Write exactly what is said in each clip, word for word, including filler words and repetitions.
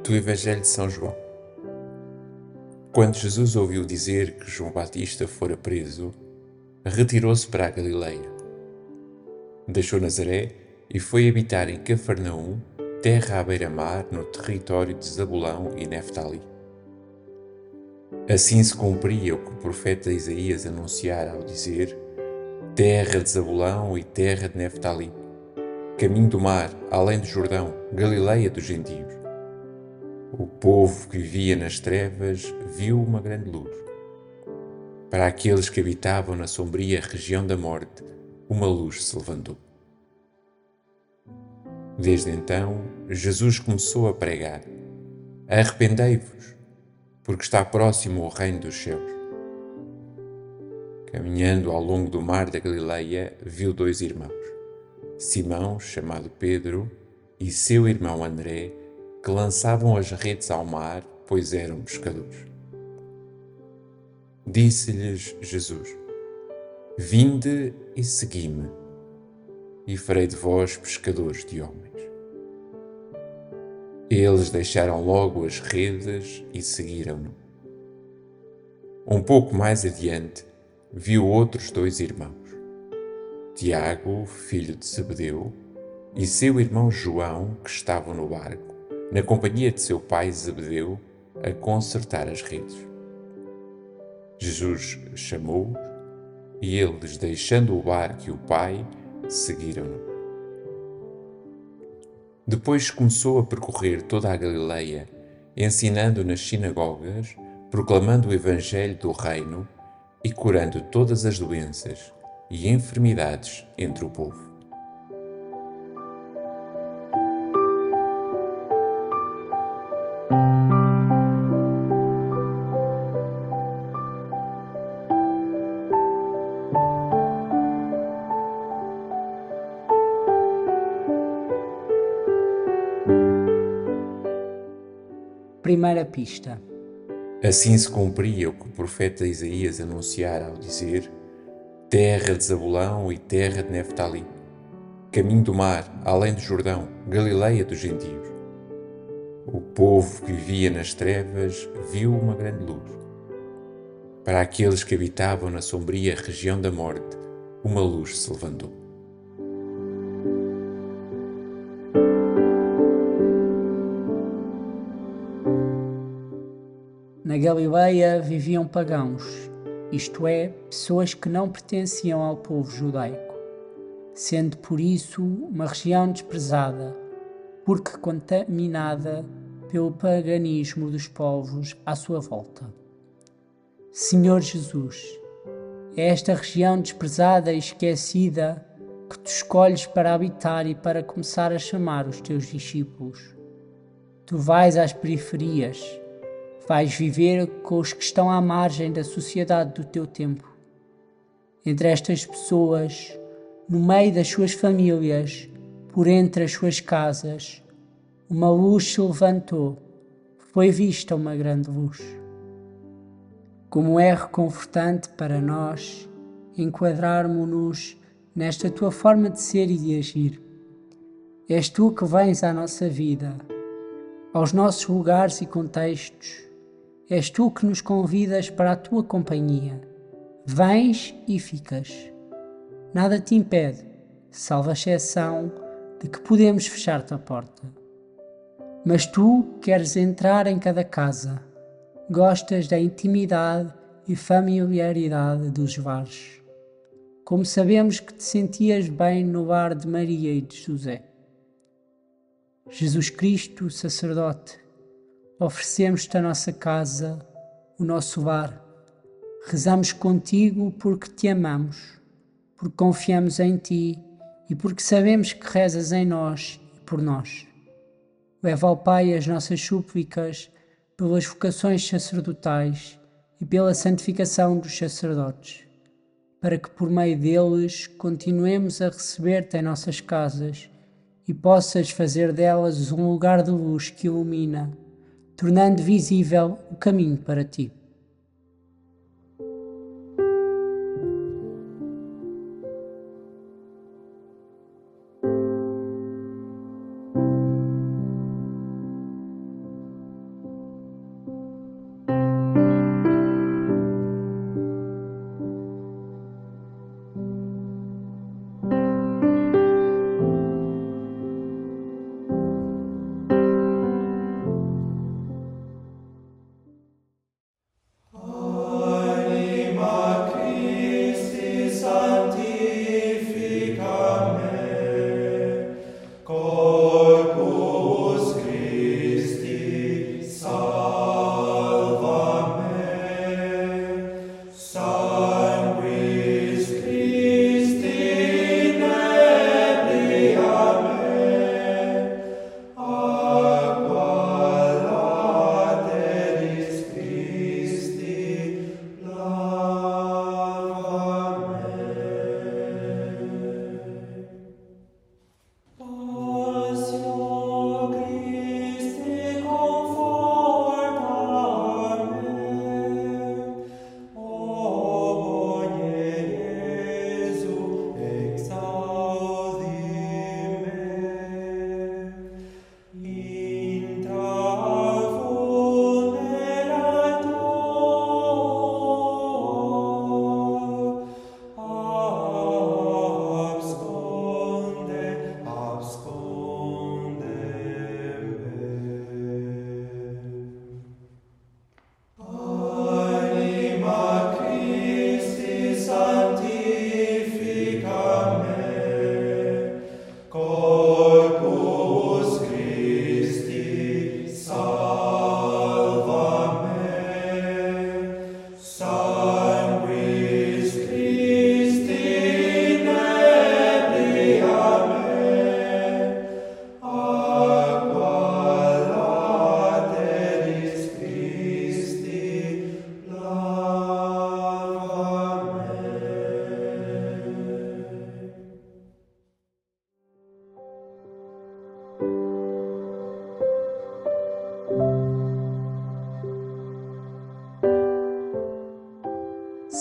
do Evangelho de São João. Quando Jesus ouviu dizer que João Batista fora preso, retirou-se para a Galileia. Deixou Nazaré e foi habitar em Cafarnaum, terra à beira-mar, no território de Zabulão e Neftali. Assim se cumpria o que o profeta Isaías anunciara ao dizer: terra de Zabulão e terra de Neftali, caminho do mar, além do Jordão, Galileia dos gentios. O povo que vivia nas trevas viu uma grande luz. Para aqueles que habitavam na sombria região da morte, uma luz se levantou. Desde então, Jesus começou a pregar: arrependei-vos, porque está próximo o reino dos céus. Caminhando ao longo do mar da Galileia, viu dois irmãos, Simão, chamado Pedro, e seu irmão André, que lançavam as redes ao mar, pois eram pescadores. Disse-lhes Jesus: vinde e segui-me, e farei de vós pescadores de homens. Eles deixaram logo as redes e seguiram-no. Um pouco mais adiante, viu outros dois irmãos, Tiago, filho de Zebedeu, e seu irmão João, que estavam no barco, na companhia de seu pai Zebedeu, a consertar as redes. Jesus chamou-os e eles, deixando o barco e o pai, seguiram-no. Depois começou a percorrer toda a Galileia, ensinando nas sinagogas, proclamando o Evangelho do Reino e curando todas as doenças e enfermidades entre o povo. Primeira pista. Assim se cumpria o que o profeta Isaías anunciara ao dizer: terra de Zabulão e terra de Neftali, caminho do mar, além do Jordão, Galileia dos gentios. O povo que vivia nas trevas viu uma grande luz. Para aqueles que habitavam na sombria região da morte, uma luz se levantou. Na Galileia viviam pagãos, isto é, pessoas que não pertenciam ao povo judaico, sendo por isso uma região desprezada, porque contaminada pelo paganismo dos povos à sua volta. Senhor Jesus, é esta região desprezada e esquecida que tu escolhes para habitar e para começar a chamar os teus discípulos. Tu vais às periferias, vais viver com os que estão à margem da sociedade do teu tempo. Entre estas pessoas, no meio das suas famílias, por entre as suas casas, uma luz se levantou, foi vista uma grande luz. Como é reconfortante para nós enquadrarmos-nos nesta tua forma de ser e de agir. És tu que vens à nossa vida, aos nossos lugares e contextos. És tu que nos convidas para a tua companhia. Vens e ficas. Nada te impede, salvo a exceção de que podemos fechar-te a porta. Mas tu queres entrar em cada casa. Gostas da intimidade e familiaridade dos lares. Como sabemos que te sentias bem no lar de Maria e de José. Jesus Cristo, sacerdote, oferecemos-te a nossa casa, o nosso lar. Rezamos contigo porque te amamos, porque confiamos em ti e porque sabemos que rezas em nós e por nós. Leva ao Pai as nossas súplicas pelas vocações sacerdotais e pela santificação dos sacerdotes, para que por meio deles continuemos a receber-te em nossas casas e possas fazer delas um lugar de luz que ilumina, tornando visível o caminho para ti.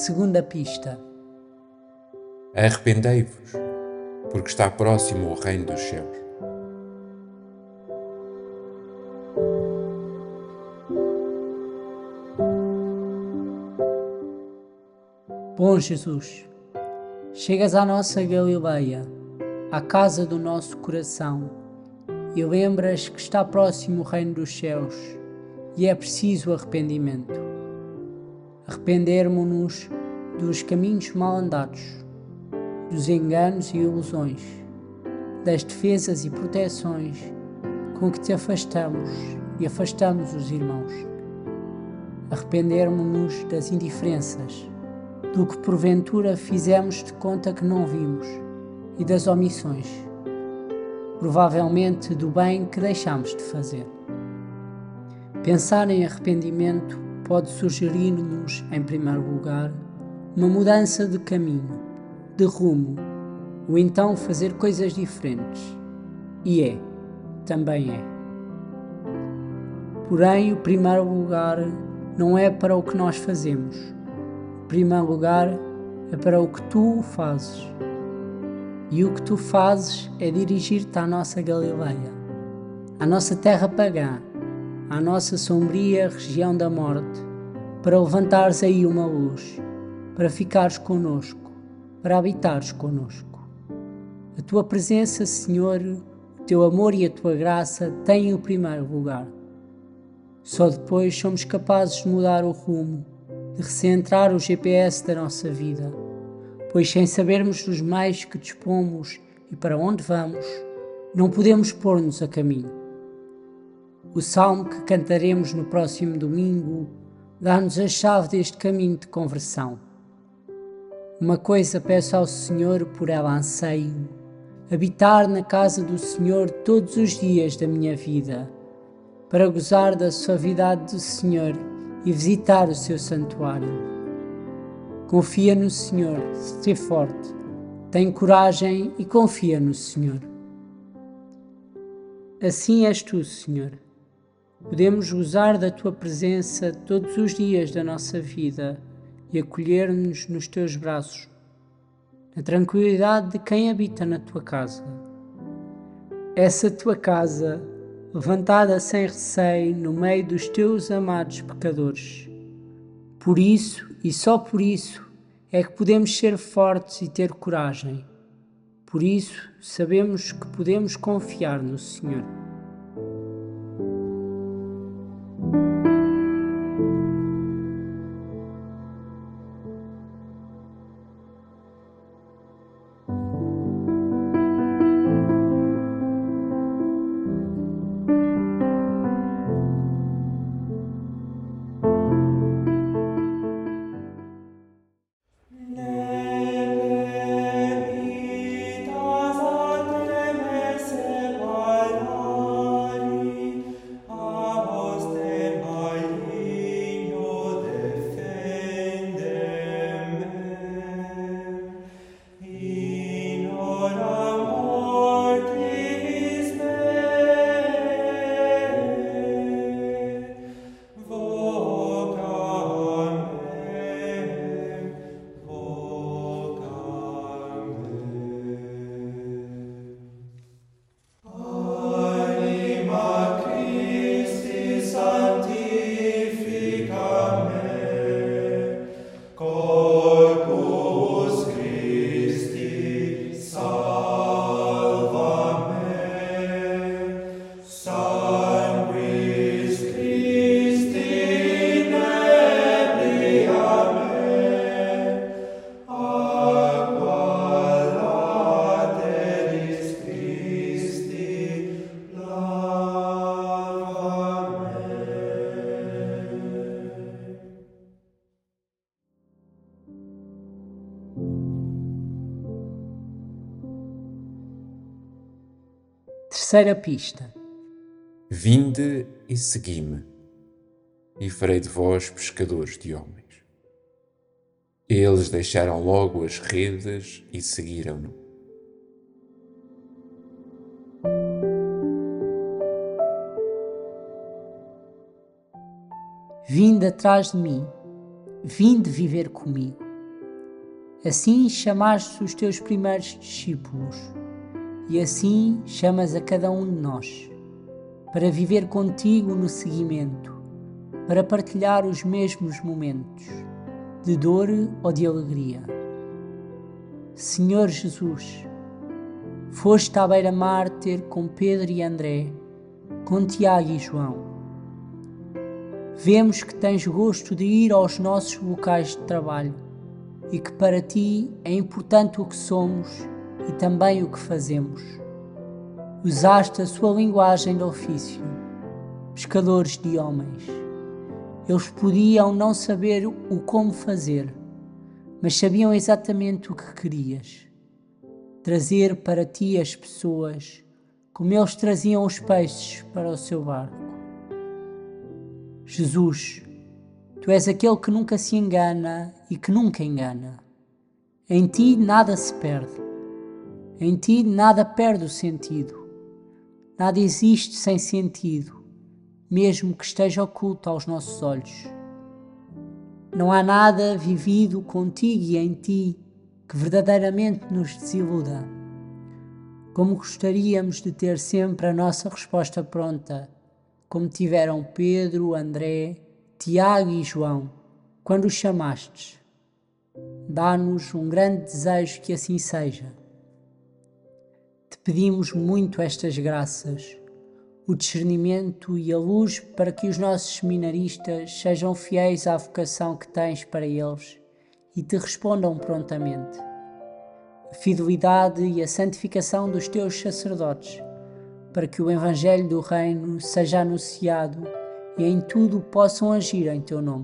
Segunda pista. Arrependei-vos, porque está próximo o reino dos céus. Bom Jesus, chegas à nossa Galileia, à casa do nosso coração, e lembras que está próximo o reino dos céus e é preciso arrependimento. Arrependermo-nos dos caminhos mal andados, dos enganos e ilusões, das defesas e proteções com que te afastamos e afastamos os irmãos. Arrependermo-nos das indiferenças, do que porventura fizemos de conta que não vimos, e das omissões, provavelmente do bem que deixamos de fazer. Pensar em arrependimento pode sugerir-nos, em primeiro lugar, uma mudança de caminho, de rumo, ou então fazer coisas diferentes. E é, também é. Porém, o primeiro lugar não é para o que nós fazemos. O primeiro lugar é para o que tu fazes. E o que tu fazes é dirigir-te à nossa Galileia, à nossa terra pagã, à nossa sombria região da morte, para levantares aí uma luz, para ficares connosco, para habitares connosco. A tua presença, Senhor, o teu amor e a tua graça têm o primeiro lugar. Só depois somos capazes de mudar o rumo, de recentrar o G P S da nossa vida, pois sem sabermos dos meios que dispomos e para onde vamos, não podemos pôr-nos a caminho. O salmo que cantaremos no próximo domingo dá-nos a chave deste caminho de conversão. Uma coisa peço ao Senhor, por ela anseio, habitar na casa do Senhor todos os dias da minha vida, para gozar da suavidade do Senhor e visitar o seu santuário. Confia no Senhor, sê forte, tem coragem e confia no Senhor. Assim és tu, Senhor. Podemos gozar da tua presença todos os dias da nossa vida e acolher-nos nos teus braços, na tranquilidade de quem habita na tua casa. Essa tua casa, levantada sem receio no meio dos teus amados pecadores. Por isso, e só por isso, é que podemos ser fortes e ter coragem. Por isso, sabemos que podemos confiar no Senhor. Terceira pista. Vinde e segui-me, e farei de vós pescadores de homens. Eles deixaram logo as redes e seguiram-no. Vinde atrás de mim, vinde viver comigo. Assim chamaste os teus primeiros discípulos, e assim chamas a cada um de nós, para viver contigo no seguimento, para partilhar os mesmos momentos, de dor ou de alegria. Senhor Jesus, foste à beira-mar ter com Pedro e André, com Tiago e João. Vemos que tens gosto de ir aos nossos locais de trabalho e que para ti é importante o que somos e também o que fazemos. Usaste a sua linguagem de ofício, pescadores de homens. Eles podiam não saber o como fazer, mas sabiam exatamente o que querias. Trazer para ti as pessoas como eles traziam os peixes para o seu barco. Jesus, tu és aquele que nunca se engana e que nunca engana. Em ti nada se perde. Em ti nada perde o sentido. Nada existe sem sentido, mesmo que esteja oculto aos nossos olhos. Não há nada vivido contigo e em ti que verdadeiramente nos desiluda. Como gostaríamos de ter sempre a nossa resposta pronta, como tiveram Pedro, André, Tiago e João, quando os chamastes. Dá-nos um grande desejo que assim seja. Te pedimos muito estas graças, o discernimento e a luz para que os nossos seminaristas sejam fiéis à vocação que tens para eles e te respondam prontamente. A fidelidade e a santificação dos teus sacerdotes, para que o Evangelho do Reino seja anunciado e em tudo possam agir em teu nome.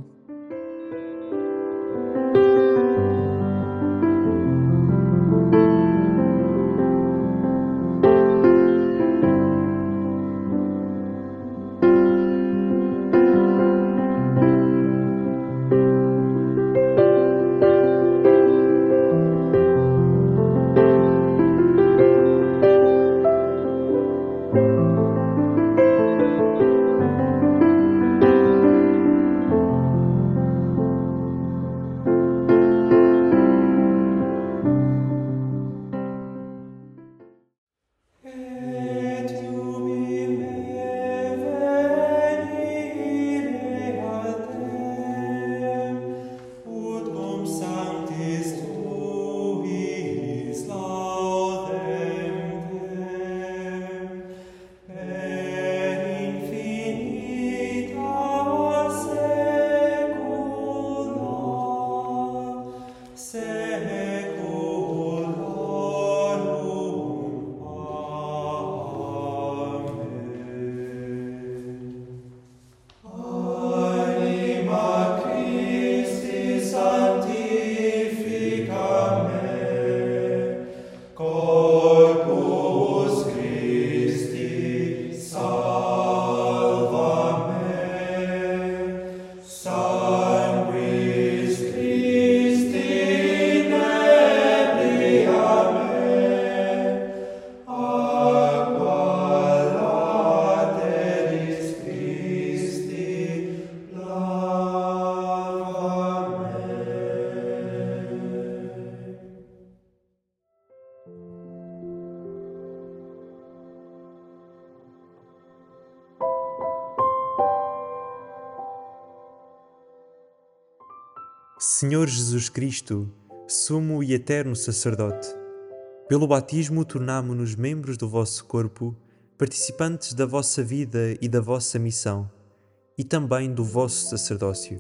Senhor Jesus Cristo, sumo e eterno sacerdote, pelo batismo tornámo-nos membros do vosso corpo, participantes da vossa vida e da vossa missão, e também do vosso sacerdócio.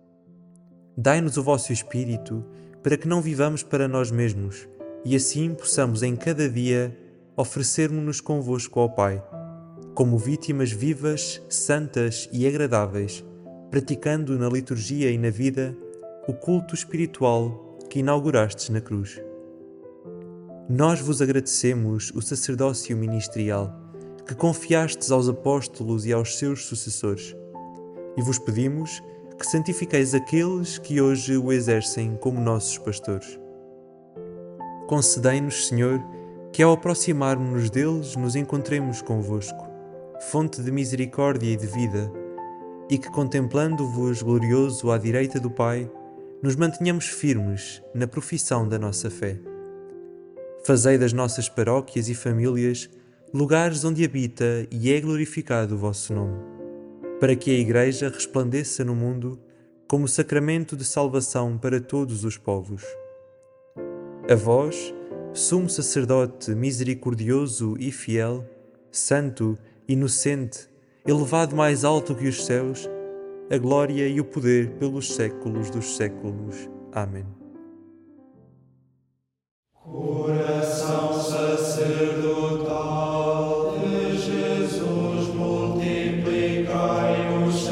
Dai-nos o vosso Espírito, para que não vivamos para nós mesmos, e assim possamos em cada dia oferecermos-nos convosco ao Pai, como vítimas vivas, santas e agradáveis, praticando na liturgia e na vida o culto espiritual que inaugurastes na cruz. Nós vos agradecemos o sacerdócio ministerial que confiastes aos apóstolos e aos seus sucessores, e vos pedimos que santifiqueis aqueles que hoje o exercem como nossos pastores. Concedei-nos, Senhor, que ao aproximarmos-nos deles nos encontremos convosco, fonte de misericórdia e de vida, e que, contemplando-vos glorioso à direita do Pai, nos mantenhamos firmes na profissão da nossa fé. Fazei das nossas paróquias e famílias lugares onde habita e é glorificado o vosso nome, para que a Igreja resplandeça no mundo como sacramento de salvação para todos os povos. A vós, sumo sacerdote misericordioso e fiel, santo, inocente, elevado mais alto que os céus, a glória e o poder pelos séculos dos séculos. Amém. Coração sacerdotal de Jesus, multiplicai os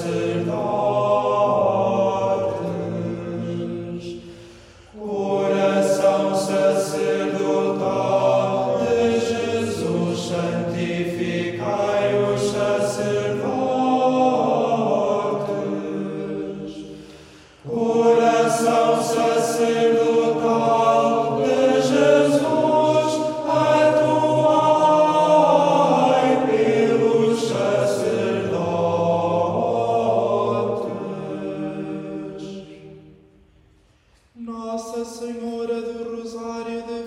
sacerdotes. Coração sacerdotal de Jesus, santificai os sacerdotes. Coração sacerdotal de Jesus, atuai pelos sacerdotes. Nossa Senhora do Rosário de